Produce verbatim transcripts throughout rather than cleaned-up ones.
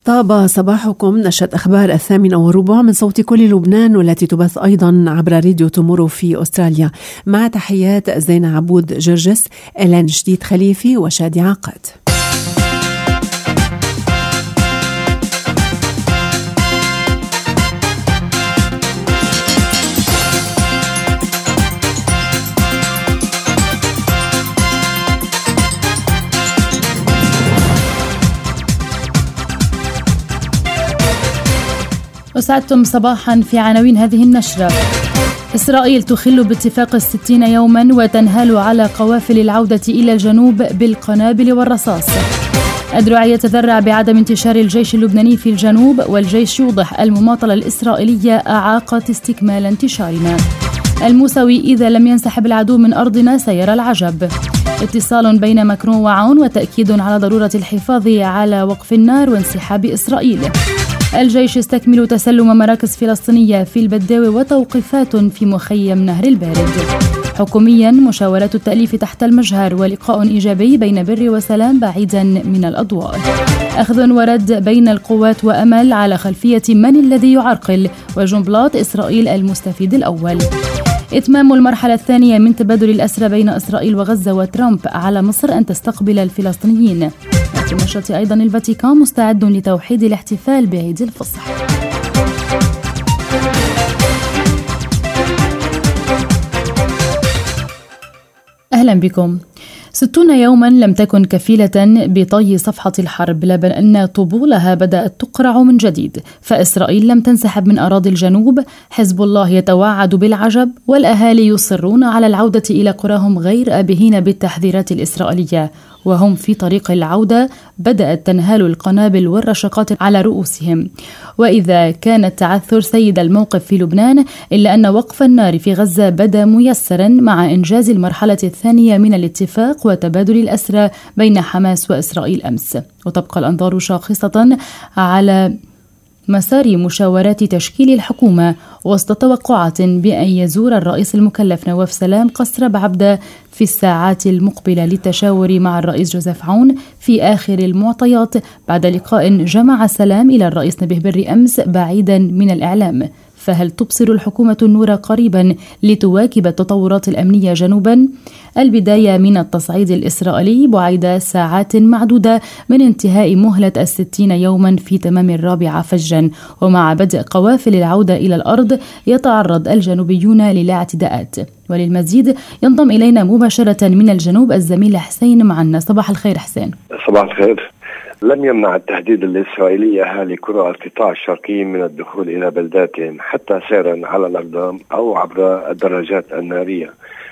طاب صباحكم. نشرة أخبار الثامنة وربع من صوت كل لبنان، والتي تبث أيضا عبر راديو تومورو في أستراليا. مع تحيات زينة عبود جرجس، إلان جديد خليفي وشادي عقد. أسعدتم صباحا في عناوين هذه النشرة. إسرائيل تخل باتفاق الستين يوما وتنهال على قوافل العودة إلى الجنوب بالقنابل والرصاص. الدرع يتذرع بعدم انتشار الجيش اللبناني في الجنوب، والجيش يوضح المماطلة الإسرائيلية أعاقت استكمال انتشارنا. الموسوي: إذا لم ينسحب العدو من أرضنا سيرى العجب. اتصال بين ماكرون وعون وتأكيد على ضرورة الحفاظ على وقف النار وانسحاب إسرائيل. الجيش يستكمل تسلم مراكز فلسطينية في البداوي وتوقيفات في مخيم نهر البارد. حكوميا: مشاورات التأليف تحت المجهر ولقاء إيجابي بين بر وسلام بعيدا من الأضواء. أخذ ورد بين القوات وأمل على خلفية من الذي يعرقل، وجنبلاط إسرائيل المستفيد الأول. إتمام المرحلة الثانية من تبادل الأسرى بين إسرائيل وغزة، وترامب على مصر أن تستقبل الفلسطينيين. في نشرة أيضا الفاتيكان مستعد لتوحيد الاحتفال بعيد الفصح. أهلا بكم. ستون يوما لم تكن كفيلة بطي صفحة الحرب، بل أن طبولها بدأت تقرع من جديد. فإسرائيل لم تنسحب من أراضي الجنوب، حزب الله يتوعد بالعجب، والأهالي يصرون على العودة إلى قراهم غير آبهين بالتحذيرات الإسرائيلية. وهم في طريق العودة بدأت تنهال القنابل والرشقات على رؤوسهم. وإذا كان التعثر سيد الموقف في لبنان، إلا أن وقف النار في غزة بدا ميسرا مع إنجاز المرحلة الثانية من الاتفاق وتبادل الأسرى بين حماس وإسرائيل أمس. وتبقى الأنظار شاخصة على مسار مشاورات تشكيل الحكومة وسط توقعات بأن يزور الرئيس المكلف نواف سلام قصر بعبدة في الساعات المقبلة للتشاور مع الرئيس جوزيف عون في آخر المعطيات، بعد لقاء جمع سلام إلى الرئيس نبيه بري أمس بعيدا من الإعلام. فهل تبصر الحكومة النور قريبا لتواكب التطورات الأمنية جنوبا؟ البداية من التصعيد الإسرائيلي بعد ساعات معدودة من انتهاء مهلة الستين يوما في تمام الرابعة فجرا، ومع بدء قوافل العودة إلى الأرض يتعرض الجنوبيون للاعتداءات. وللمزيد ينضم إلينا مباشرة من الجنوب الزميل حسين معنا. صباح الخير حسين. صباح الخير. لم يمنع التهديد الإسرائيلي أهالي قرى القطاع الشرقي من الدخول إلى بلداتهم حتى سيرا على الأقدام أو عبر الدراجات النارية.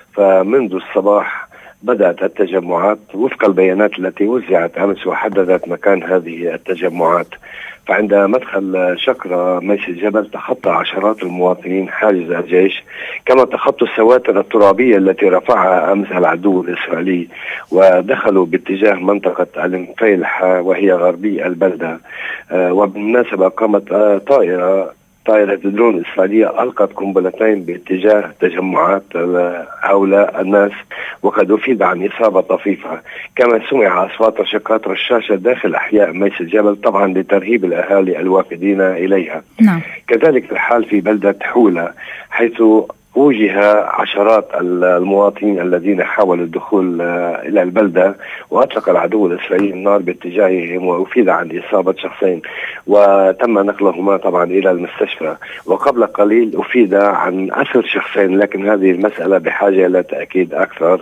فمنذ الصباح بدأت التجمعات وفق البيانات التي وزعت أمس وحددت مكان هذه التجمعات. فعند مدخل شقرة ميس الجبل تخطى عشرات المواطنين حاجز الجيش، كما تخطوا السواتر الترابية التي رفعها أمس العدو الإسرائيلي ودخلوا باتجاه منطقة المفيلح وهي غربي البلدة. وبالمناسبة قامت طائرة طائرة درون إسرائيلية ألقت قنبلتين باتجاه تجمعات هؤلاء الناس، وقد أفيد عن إصابة طفيفة. كما سمع أصوات رشقات رشاشة داخل أحياء ميس الجبل، طبعا لترهيب الأهالي الوافدين إليها. نعم. كذلك الحال في بلدة حولة، حيث وجه عشرات المواطنين الذين حاولوا الدخول إلى البلدة، وأطلق العدو الإسرائيلي النار باتجاههم وأفيد عن إصابة شخصين وتم نقلهما طبعا إلى المستشفى. وقبل قليل أفيد عن أسر شخصين، لكن هذه المسألة بحاجة إلى تأكيد أكثر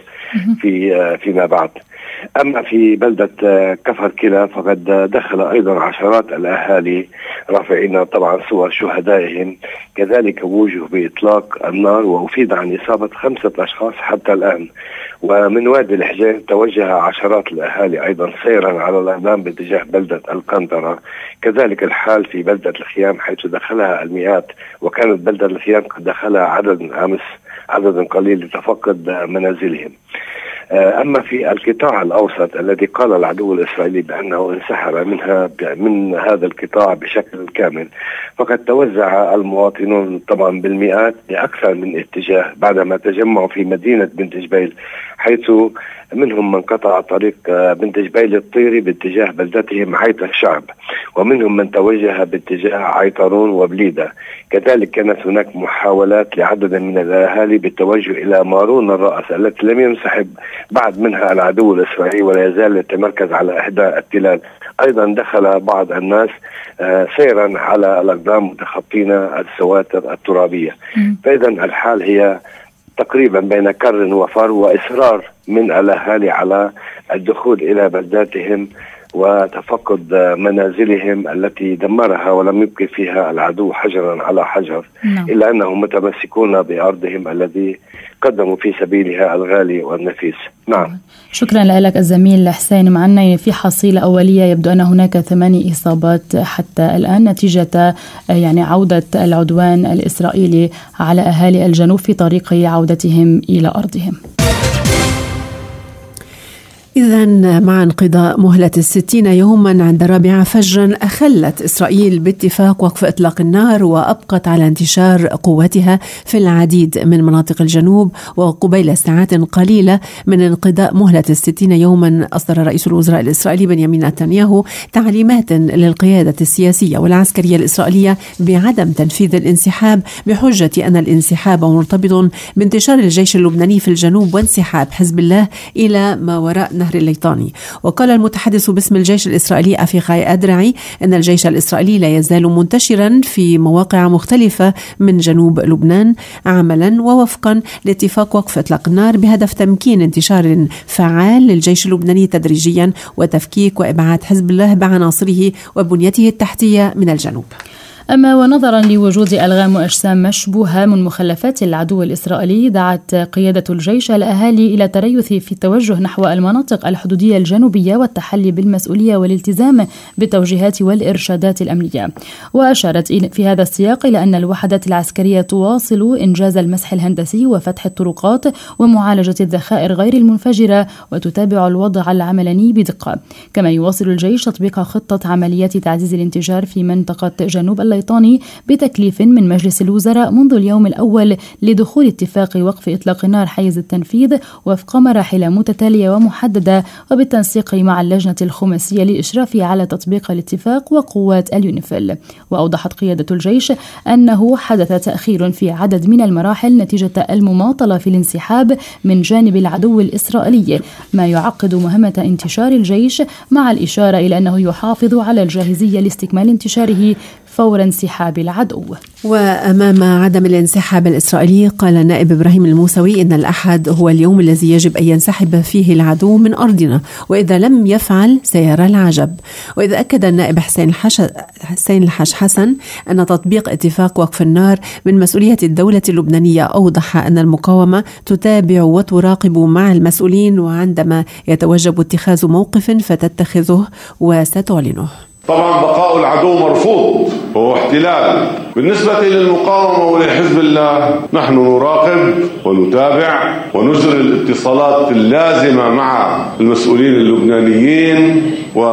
في فيما بعد. أما في بلدة كفر كلا فقد دخل أيضا عشرات الأهالي رافعين طبعا صور شهدائهم، كذلك وجهوا بإطلاق النار وأفيد عن إصابة خمسة أشخاص حتى الآن. ومن وادي الحجين توجه عشرات الأهالي أيضا سيرا على الأقدام باتجاه بلدة القنطرة. كذلك الحال في بلدة الخيام حيث دخلها المئات، وكانت بلدة الخيام قد دخلها عدد أمس عدد قليل لتفقد منازلهم. أما في القطاع الأوسط الذي قال العدو الإسرائيلي بأنه انسحب منها من هذا القطاع بشكل كامل، فقد توزع المواطنون طبعا بالمئات لأكثر من اتجاه بعدما تجمعوا في مدينة بنت جبيل، حيث منهم من قطع طريق بنت جبيل الطيري باتجاه بلدتهم عيط الشعب، ومنهم من توجه باتجاه عيطرون وبليدة. كذلك كانت هناك محاولات لعدد من الأهالي بالتوجه إلى مارون الرأس التي لم ينسحب بعد منها العدو الإسرائيلي ولا يزال يتمركز على إحدى التلال. أيضا دخل بعض الناس سيرا على الأقدام متخطين السواتر الترابية. فإذا الحال هي تقريبا بين كر وفر، وإصرار من الأهالي على الدخول إلى بلداتهم وتفقد منازلهم التي دمرها ولم يبقي فيها العدو حجرا على حجر. نعم. إلا أنهم متمسكون بأرضهم الذي قدموا في سبيلها الغالي والنفيس. نعم. شكرا لك الزميل حسين. معنا في حصيلة أولية يبدو أن هناك ثماني إصابات حتى الآن نتيجة يعني عودة العدوان الإسرائيلي على أهالي الجنوب في طريق عودتهم إلى أرضهم. إذن مع انقضاء مهلة الستين يوما عند الرابعة فجرا أخلت إسرائيل باتفاق وقف إطلاق النار وأبقت على انتشار قوتها في العديد من مناطق الجنوب. وقبيل ساعات قليلة من انقضاء مهلة الستين يوما أصدر رئيس الوزراء الإسرائيلي بنيامين نتنياهو تعليمات للقيادة السياسية والعسكرية الإسرائيلية بعدم تنفيذ الانسحاب بحجة أن الانسحاب مرتبط بانتشار الجيش اللبناني في الجنوب وانسحاب حزب الله إلى ما وراء نهر الليطاني. وقال المتحدث باسم الجيش الإسرائيلي أفيخاي أدرعي أن الجيش الإسرائيلي لا يزال منتشرا في مواقع مختلفة من جنوب لبنان عملا ووفقا لاتفاق وقف إطلاق النار بهدف تمكين انتشار فعال للجيش اللبناني تدريجيا وتفكيك وإبعاد حزب الله بعناصره وبنيته التحتية من الجنوب. أما ونظرا لوجود ألغام وأجسام مشبوهة من مخلفات العدو الإسرائيلي، دعت قيادة الجيش الأهالي إلى تريث في التوجه نحو المناطق الحدودية الجنوبية والتحلي بالمسؤولية والالتزام بالتوجيهات والإرشادات الأمنية. وأشارت في هذا السياق إلى أن الوحدات العسكرية تواصل إنجاز المسح الهندسي وفتح الطرقات ومعالجة الذخائر غير المنفجرة وتتابع الوضع العملاني بدقة. كما يواصل الجيش تطبيق خطة عمليات تعزيز الانتشار في منطقة جنوب الليطاني بتكليف من مجلس الوزراء منذ اليوم الأول لدخول اتفاق وقف إطلاق النار حيز التنفيذ وفق مراحل متتالية ومحددة وبالتنسيق مع اللجنة الخماسية للإشراف على تطبيق الاتفاق وقوات اليونيفيل. وأوضحت قيادة الجيش أنه حدث تأخير في عدد من المراحل نتيجة المماطلة في الانسحاب من جانب العدو الإسرائيلي، ما يعقد مهمة انتشار الجيش، مع الإشارة إلى أنه يحافظ على الجاهزية لاستكمال انتشاره فور انسحاب العدو. وأمام عدم الانسحاب الإسرائيلي قال النائب إبراهيم الموسوي إن الأحد هو اليوم الذي يجب أن ينسحب فيه العدو من أرضنا، وإذا لم يفعل سيرى العجب. وإذا أكد النائب حسين الحش حسين الحش حسن أن تطبيق اتفاق وقف النار من مسؤولية الدولة اللبنانية، أوضح أن المقاومة تتابع وتراقب مع المسؤولين، وعندما يتوجب اتخاذ موقف فتتخذه وستعلنه. طبعا بقاء العدو مرفوض وهو احتلال. بالنسبة للمقاومة ولحزب الله نحن نراقب ونتابع ونجري الاتصالات اللازمة مع المسؤولين اللبنانيين،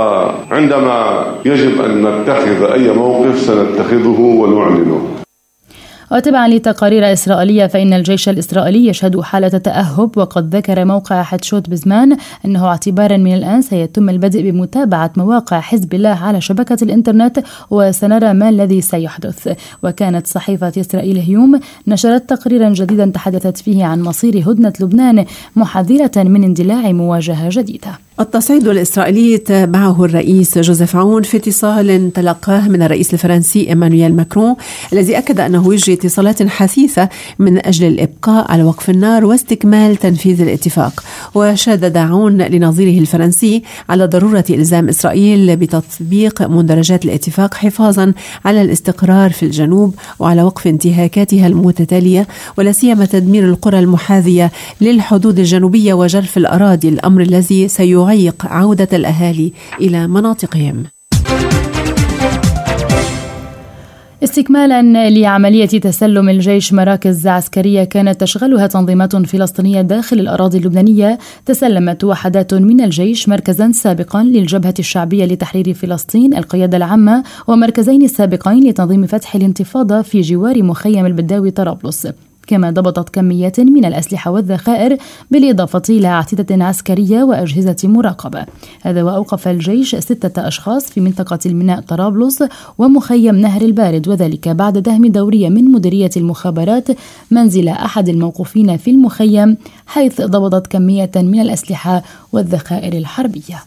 وعندما يجب أن نتخذ أي موقف سنتخذه ونعلنه. وتبعا لتقارير إسرائيلية فإن الجيش الإسرائيلي يشهد حالة تأهب، وقد ذكر موقع حتشوت بزمان أنه اعتبارا من الآن سيتم البدء بمتابعة مواقع حزب الله على شبكة الإنترنت وسنرى ما الذي سيحدث. وكانت صحيفة إسرائيل هيوم نشرت تقريرا جديدا تحدثت فيه عن مصير هدنة لبنان، محذرة من اندلاع مواجهة جديدة. التصعيد الإسرائيلي تابعه الرئيس جوزيف عون في اتصال تلقاه من الرئيس الفرنسي إيمانويل ماكرون، الذي أكد أنه يجري اتصالات حثيثة من أجل الإبقاء على وقف النار واستكمال تنفيذ الاتفاق. وشدد عون لنظيره الفرنسي على ضرورة إلزام إسرائيل بتطبيق مندرجات الاتفاق حفاظا على الاستقرار في الجنوب وعلى وقف انتهاكاتها المتتالية، ولا سيما تدمير القرى المحاذية للحدود الجنوبية وجرف الأراضي، الأمر الذي سيعيق عودة الأهالي إلى مناطقهم. استكمالا لعملية تسلم الجيش مراكز عسكرية كانت تشغلها تنظيمات فلسطينية داخل الأراضي اللبنانية، تسلمت وحدات من الجيش مركزا سابقا للجبهة الشعبية لتحرير فلسطين القيادة العامة، ومركزين سابقين لتنظيم فتح الانتفاضة في جوار مخيم البداوي طرابلس. كما ضبطت كميات من الأسلحة والذخائر بالإضافة إلى أعتدة عسكرية وأجهزة مراقبة. هذا وأوقف الجيش ستة أشخاص في منطقة الميناء طرابلس ومخيم نهر البارد، وذلك بعد دهم دورية من مديرية المخابرات منزل أحد الموقوفين في المخيم، حيث ضبطت كمية من الأسلحة والذخائر الحربية.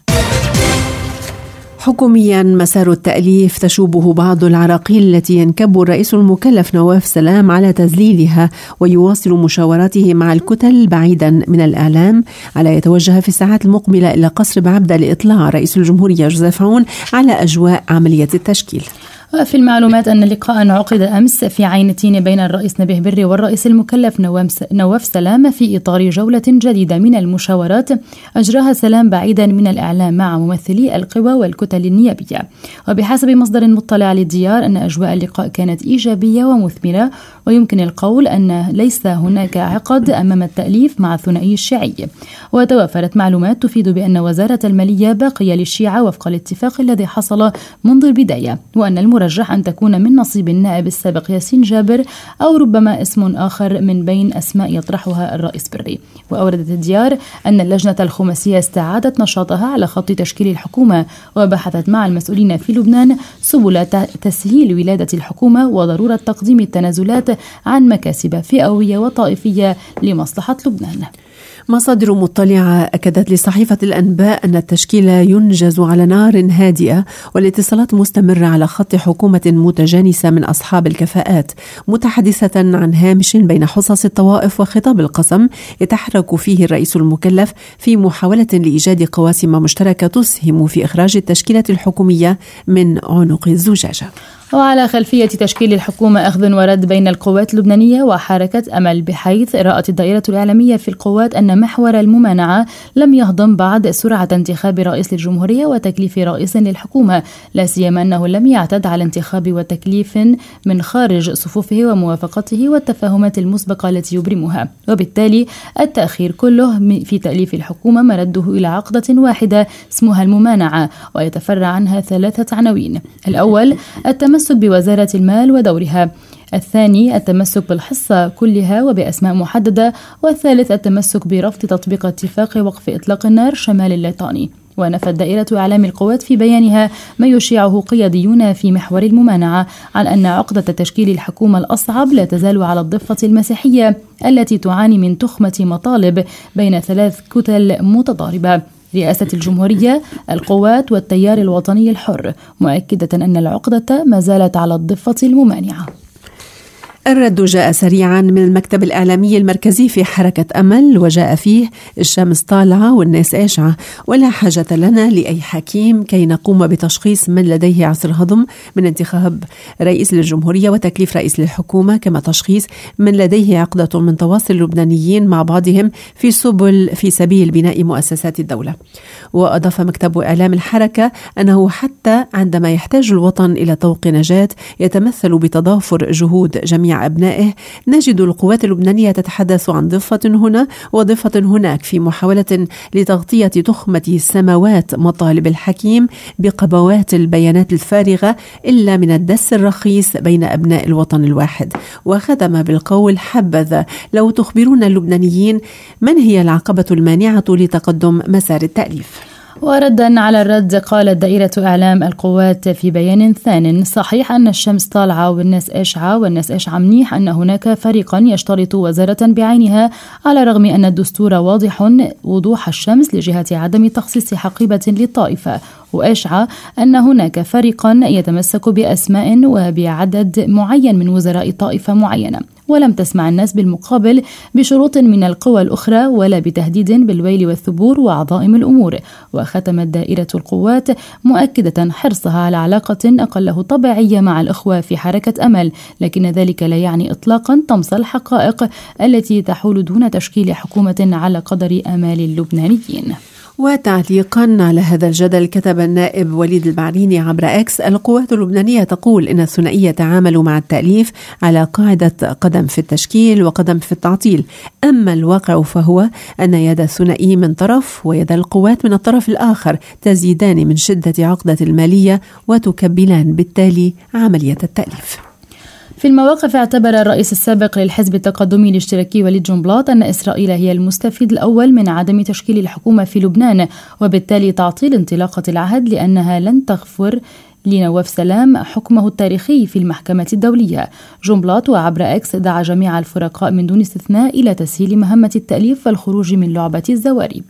حكوميا مسار التأليف تشوبه بعض العراقيل التي ينكب الرئيس المكلف نواف سلام على تذليلها، ويواصل مشاوراته مع الكتل بعيدا من الإعلام على يتوجه في الساعات المقبلة إلى قصر بعبدة لإطلاع رئيس الجمهورية جوزيف عون على أجواء عملية التشكيل. وفي المعلومات أن لقاء عقد أمس في عينتين بين الرئيس نبيه بري والرئيس المكلف نواف سلام في إطار جولة جديدة من المشاورات أجراها سلام بعيدا من الإعلام مع ممثلي القوى والكتل النيابية. وبحسب مصدر مطلع للديار أن أجواء اللقاء كانت إيجابية ومثمرة، ويمكن القول أن ليس هناك عقد أمام التأليف مع الثنائي الشيعي. وتوافرت معلومات تفيد بأن وزارة المالية باقية للشيعة وفق الاتفاق الذي حصل منذ البداية، وأن المرجح أن تكون من نصيب النائب السابق ياسين جابر أو ربما اسم آخر من بين أسماء يطرحها الرئيس بري. وأوردت الديار أن اللجنة الخماسية استعادت نشاطها على خط تشكيل الحكومة، وبحثت مع المسؤولين في لبنان سبل تسهيل ولادة الحكومة وضرورة تقديم التنازلات عن مكاسب فئوية وطائفية لمصلحة لبنان. مصادر مطلعة أكدت لصحيفة الأنباء أن التشكيل ينجز على نار هادئة، والاتصالات مستمرة على خط حكومة متجانسة من أصحاب الكفاءات، متحدثة عن هامش بين حصص الطوائف وخطاب القسم يتحرك فيه الرئيس المكلف في محاولة لإيجاد قواسم مشتركة تسهم في إخراج التشكيلة الحكومية من عنق الزجاجة. وعلى خلفية تشكيل الحكومة أخذ ورد بين القوات اللبنانية وحركة أمل، بحيث رأت الدائرة الإعلامية في القوات أن محور الممانعة لم يهضم بعد سرعة انتخاب رئيس للجمهورية وتكليف رئيس للحكومة، لا سيما أنه لم يعتد على انتخاب وتكليف من خارج صفوفه وموافقته والتفاهمات المسبقة التي يبرمها. وبالتالي التأخير كله في تأليف الحكومة مرده إلى عقدة واحدة اسمها الممانعة، ويتفرع عنها ثلاثة عناوين: الأول التمسك بوزارة المال ودورها، الثاني التمسك بالحصة كلها وبأسماء محددة، والثالث التمسك برفض تطبيق اتفاق وقف إطلاق النار شمال الليطاني. ونفت دائرة إعلام القوات في بيانها ما يشيعه قياديون في محور الممانعة عن أن عقدة تشكيل الحكومة الأصعب لا تزال على الضفة المسيحية التي تعاني من تخمة مطالب بين ثلاث كتل متضاربة: رئاسة الجمهورية، القوات، والتيار الوطني الحر، مؤكدة أن العقدة ما زالت على الضفة الممانعة. الرد جاء سريعا من المكتب الإعلامي المركزي في حركة أمل، وجاء فيه: الشمس طالعة والناس آشعة، ولا حاجة لنا لأي حكيم كي نقوم بتشخيص من لديه عسر هضم من انتخاب رئيس للجمهورية وتكليف رئيس للحكومة، كما تشخيص من لديه عقدة من تواصل اللبنانيين مع بعضهم في سبل في سبيل بناء مؤسسات الدولة. وأضاف مكتب إعلام الحركة أنه حتى عندما يحتاج الوطن إلى طوق نجاة يتمثل بتضافر جهود جميع أبنائه، نجد القوات اللبنانية تتحدث عن ضفة هنا وضفة هناك في محاولة لتغطية تخمة سماوات مطالب الحكيم بقبوات البيانات الفارغة إلا من الدس الرخيص بين أبناء الوطن الواحد. وختم بالقول: حبذا لو تخبرون اللبنانيين من هي العقبة المانعة لتقدم مسار التأليف. وردا على الرد قالت دائرة إعلام القوات في بيان ثان: صحيح أن الشمس طالعة والناس آشعة، والناس آشعة منيح أن هناك فريقا يشترط وزارة بعينها، على الرغم أن الدستور واضح وضوح الشمس لجهة عدم تخصيص حقيبة للطائفة، وأشعى أن هناك فريقا يتمسك بأسماء وبعدد معين من وزراء طائفة معينة، ولم تسمع الناس بالمقابل بشروط من القوى الأخرى ولا بتهديد بالويل والثبور وعظائم الأمور. وختمت دائرة القوات مؤكدة حرصها على علاقة أقله طبيعية مع الأخوة في حركة أمل، لكن ذلك لا يعني إطلاقا طمس الحقائق التي تحول دون تشكيل حكومة على قدر آمال اللبنانيين. وتعليقا على هذا الجدل كتب النائب وليد البعريني عبر اكس: القوات اللبنانية تقول إن الثنائية تعاملوا مع التأليف على قاعدة قدم في التشكيل وقدم في التعطيل، أما الواقع فهو أن يد الثنائي من طرف ويد القوات من الطرف الآخر تزيدان من شدة عقدة المالية وتكبلان بالتالي عملية التأليف. في المواقف اعتبر الرئيس السابق للحزب التقدمي الاشتراكي وليد جنبلاط أن إسرائيل هي المستفيد الأول من عدم تشكيل الحكومة في لبنان، وبالتالي تعطيل انطلاقة العهد لأنها لن تغفر لنواف سلام حكمه التاريخي في المحكمة الدولية. جنبلاط وعبر اكس دعا جميع الفرقاء من دون استثناء إلى تسهيل مهمة التأليف والخروج من لعبة الزوارب.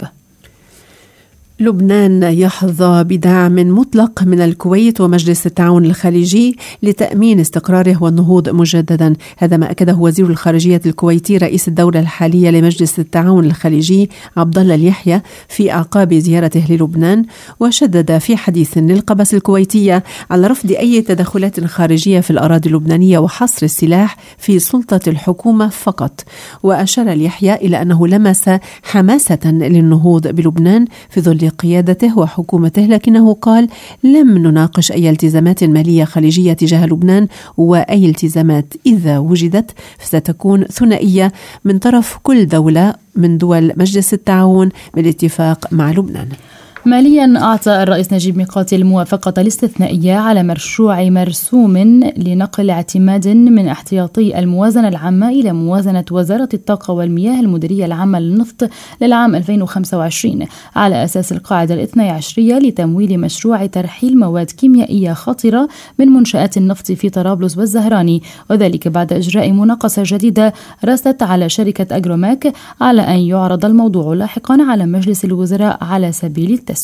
لبنان يحظى بدعم مطلق من الكويت ومجلس التعاون الخليجي لتأمين استقراره والنهوض مجددا. هذا ما أكده وزير الخارجية الكويتي رئيس الدورة الحالية لمجلس التعاون الخليجي عبد الله اليحيى في أعقاب زيارته للبنان، وشدد في حديث للقبس الكويتية على رفض أي تدخلات خارجية في الأراضي اللبنانية وحصر السلاح في سلطة الحكومة فقط. وأشار اليحيى إلى أنه لمس حماسة للنهوض بلبنان في ظل قيادته وحكومته، لكنه قال: لم نناقش أي التزامات مالية خليجية تجاه لبنان، وأي التزامات إذا وجدت ستكون ثنائية من طرف كل دولة من دول مجلس التعاون بالاتفاق مع لبنان. ماليا أعطى الرئيس نجيب ميقاتي الموافقة الاستثنائية على مشروع مرسوم لنقل اعتماد من احتياطي الموازنة العامة إلى موازنة وزارة الطاقة والمياه المديرية العامة للنفط للعام ألفين وخمسة وعشرين على أساس القاعدة الاثنى عشرية لتمويل مشروع ترحيل مواد كيميائية خطرة من منشآت النفط في طرابلس والزهراني، وذلك بعد إجراء مناقصة جديدة رست على شركة أجروماك على أن يعرض الموضوع لاحقا على مجلس الوزراء على سبيل التسوية.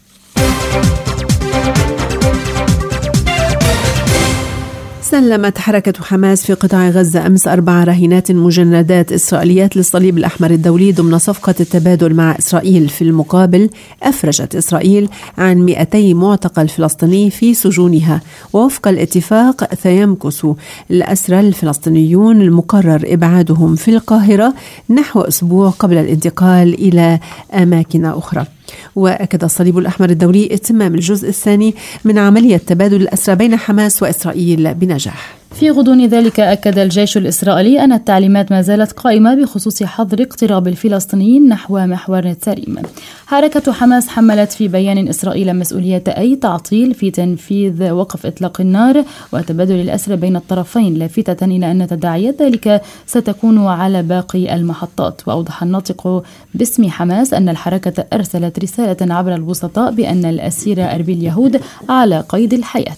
سلمت حركة حماس في قطاع غزة أمس أربع رهينات مجندات إسرائيليات للصليب الأحمر الدولي ضمن صفقة التبادل مع إسرائيل. في المقابل أفرجت إسرائيل عن مئتي معتقل فلسطيني في سجونها، ووفق الاتفاق سيمكث الأسرى الفلسطينيون المقرر إبعادهم في القاهرة نحو أسبوع قبل الانتقال إلى أماكن أخرى. وأكد الصليب الأحمر الدولي اتمام الجزء الثاني من عملية تبادل الأسرى بين حماس وإسرائيل بنجاح. في غضون ذلك أكد الجيش الإسرائيلي أن التعليمات ما زالت قائمة بخصوص حظر اقتراب الفلسطينيين نحو محور نتساريم. حركة حماس حملت في بيان إسرائيل مسؤولية أي تعطيل في تنفيذ وقف إطلاق النار وتبادل الأسرى بين الطرفين، لافتة إلى أن تداعيات ذلك ستكون على باقي المحطات. وأوضح الناطق باسم حماس أن الحركة أرسلت رسالة عبر الوسطاء بأن الأسير أربي اليهود على قيد الحياة.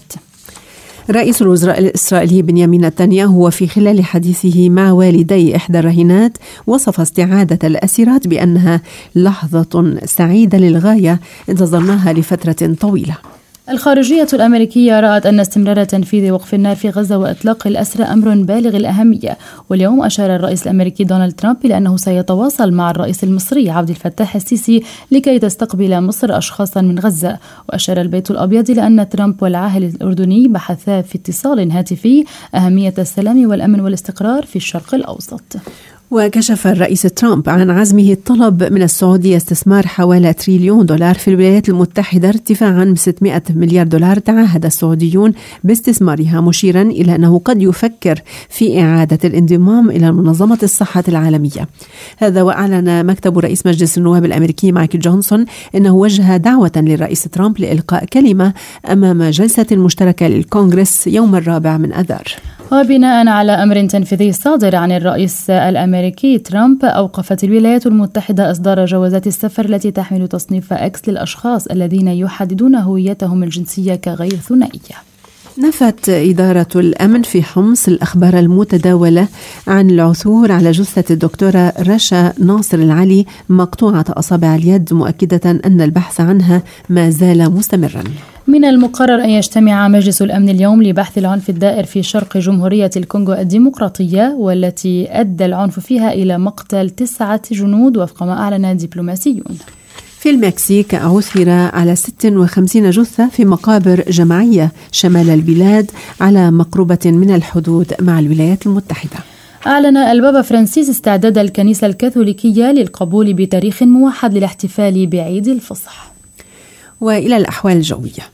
رئيس الوزراء الإسرائيلي بنيامين نتنياهو في خلال حديثه مع والدي إحدى الرهينات وصف استعادة الأسيرات بأنها لحظة سعيدة للغاية انتظرناها لفترة طويلة. الخارجية الأمريكية رأت أن استمرار تنفيذ وقف النار في غزة وإطلاق الأسرى أمر بالغ الأهمية، واليوم أشار الرئيس الأمريكي دونالد ترامب إلى أنه سيتواصل مع الرئيس المصري عبد الفتاح السيسي لكي تستقبل مصر أشخاصا من غزة. وأشار البيت الأبيض إلى أن ترامب والعاهل الأردني بحثا في اتصال هاتفي أهمية السلام والأمن والاستقرار في الشرق الأوسط. وكشف الرئيس ترامب عن عزمه الطلب من السعودية استثمار حوالي تريليون دولار في الولايات المتحدة ارتفاعا ب ستمائة مليار دولار تعهد السعوديون باستثمارها، مشيرا إلى أنه قد يفكر في إعادة الانضمام إلى منظمة الصحة العالمية. هذا وأعلن مكتب رئيس مجلس النواب الأمريكي مايكل جونسون أنه وجه دعوة للرئيس ترامب لإلقاء كلمة أمام جلسة مشتركة للكونغرس يوم الرابع من أذار. وبناء على أمر تنفيذي صادر عن الرئيس الأمريكي ترامب، أوقفت الولايات المتحدة إصدار جوازات السفر التي تحمل تصنيف إكس للأشخاص الذين يحددون هويتهم الجنسية كغير ثنائية. نفت إدارة الأمن في حمص الأخبار المتداولة عن العثور على جثة الدكتورة رشا ناصر العلي مقطوعة أصابع اليد، مؤكدة أن البحث عنها ما زال مستمرا. من المقرر أن يجتمع مجلس الأمن اليوم لبحث العنف الدائر في شرق جمهورية الكونغو الديمقراطية، والتي أدى العنف فيها إلى مقتل تسعة جنود وفق ما أعلن دبلوماسيون. في المكسيك عثر على ستة وخمسين جثة في مقابر جماعية شمال البلاد على مقربة من الحدود مع الولايات المتحدة. أعلن البابا فرانسيس استعداد الكنيسة الكاثوليكية للقبول بتاريخ موحد للاحتفال بعيد الفصح. وإلى الأحوال الجوية.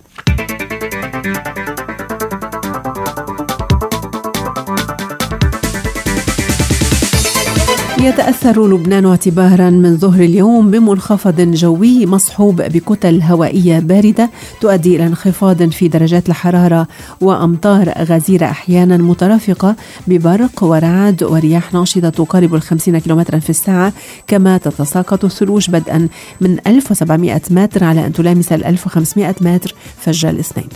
يتأثر لبنان اعتبارا من ظهر اليوم بمنخفض جوي مصحوب بكتل هوائية باردة تؤدي إلى انخفاض في درجات الحرارة وأمطار غزيرة أحيانا مترافقة ببرق ورعد ورياح ناشطة تقارب الخمسين كيلومترا في الساعة، كما تتساقط الثلوج بدءا من ألف وسبعمائة متر على أن تلامس ألف وخمسمائة متر فجر الاثنين.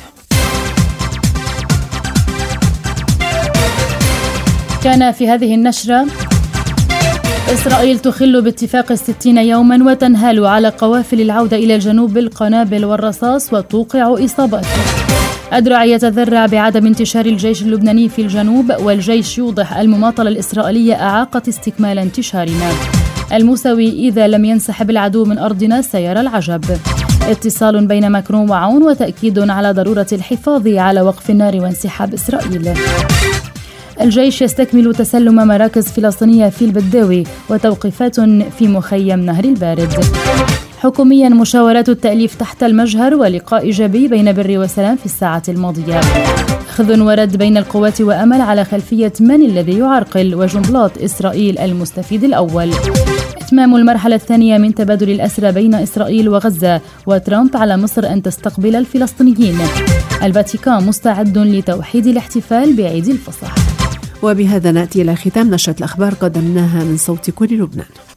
كان في هذه النشرة: إسرائيل تخل باتفاق الستين يوما وتنهال على قوافل العودة إلى الجنوب بالقنابل والرصاص وتوقع إصابات. أدرع يتذرع بعدم انتشار الجيش اللبناني في الجنوب، والجيش يوضح المماطلة الإسرائيلية أعاقت استكمال انتشارنا. الموسوي: إذا لم ينسحب العدو من أرضنا سيرى العجب. اتصال بين ماكرون وعون وتأكيد على ضرورة الحفاظ على وقف النار وانسحاب إسرائيل. الجيش يستكمل تسلم مراكز فلسطينية في البداوي وتوقيفات في مخيم نهر البارد. حكوميا: مشاورات التأليف تحت المجهر ولقاء إيجابي بين بري وسلام في الساعة الماضية. أخذ ورد بين القوات وأمل على خلفية من الذي يعرقل وجنبلاط إسرائيل المستفيد الأول. إتمام المرحلة الثانية من تبادل الأسرى بين إسرائيل وغزة، وترامب على مصر أن تستقبل الفلسطينيين. الفاتيكان مستعد لتوحيد الاحتفال بعيد الفصح. وبهذا نأتي إلى ختام نشرة الأخبار قدمناها من صوت كل لبنان.